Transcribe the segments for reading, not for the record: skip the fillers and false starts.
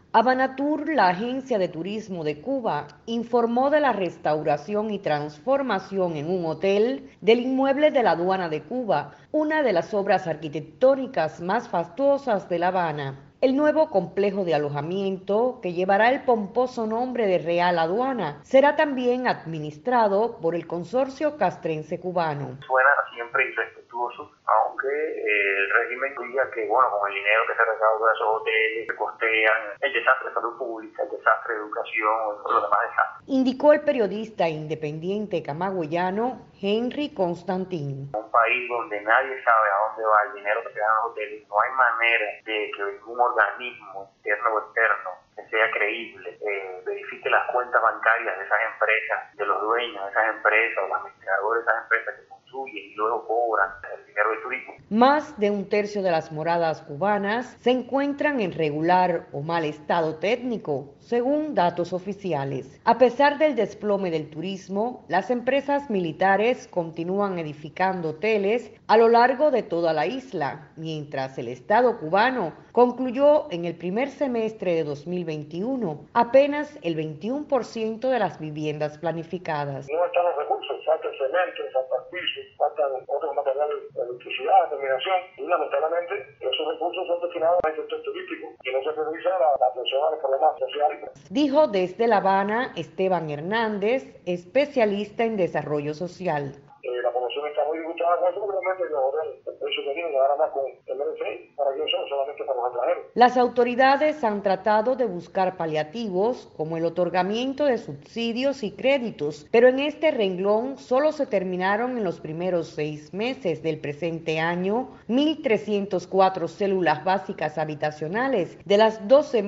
Habanatur, la agencia de turismo de Cuba, informó de la restauración y transformación en un hotel del inmueble de la aduana de Cuba, una de las obras arquitectónicas más fastuosas de La Habana. El nuevo complejo de alojamiento, que llevará el pomposo nombre de Real Aduana, será también administrado por el Consorcio Castrense Cubano. Suena siempre irrespetuoso, aunque el régimen diga que, bueno, con el dinero que se recauda de esos hoteles, que costean el desastre de salud pública, el desastre de educación, los demás desastres. Indicó el periodista independiente camagüeyano Henry Constantín. Un país donde nadie sabe a dónde va el dinero que se da en los hoteles, no hay manera de que ningún organismo interno o externo que sea creíble verifique las cuentas bancarias de esas empresas, de los dueños de esas empresas o los administradores de esas empresas que construyen y luego cobran el dinero del turismo. Más de un tercio de las moradas cubanas se encuentran en regular o mal estado técnico, según datos oficiales. A pesar del desplome del turismo, las empresas militares continúan edificando hoteles a lo largo de toda la isla, mientras el Estado cubano concluyó en el primer semestre de 2021 apenas el 21% de las viviendas planificadas. No están los recursos, falta el cemento, falta el piso, faltan otros materiales de electricidad, terminación, y lamentablemente esos recursos son destinados al sector turístico y no se prioriza la atención a los problemas sociales. Dijo desde La Habana Esteban Hernández, especialista en desarrollo social. La población está muy disgustada con eso, obviamente los hoteles, el precio que tienen, ahora más con el MDC, para que eso solamente para los extranjeros. Las autoridades han tratado de buscar paliativos como el otorgamiento de subsidios y créditos, pero en este renglón solo se terminaron en los primeros 6 meses del presente año 1.304 células básicas habitacionales de las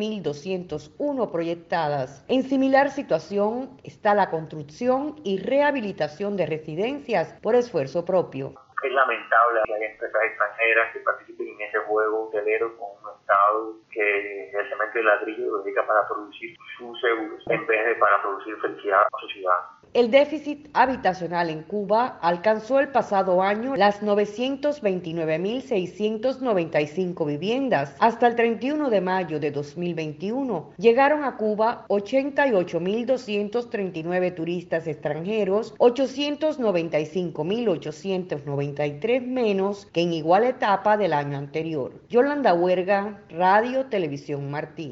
12.201 proyectadas. En similar situación está la construcción y rehabilitación de residencias por esfuerzo propio. Es lamentable que haya empresas extranjeras que participen en ese juego hotelero con un Estado que el cemento y el ladrillo lo dedica para producir sus seguros en vez de para producir felicidad a su ciudadanos. El déficit habitacional en Cuba alcanzó el pasado año las 929.695 viviendas. Hasta el 31 de mayo de 2021 llegaron a Cuba 88.239 turistas extranjeros, 895.893 menos que en igual etapa del año anterior. Yolanda Huerga, Radio Televisión Martí.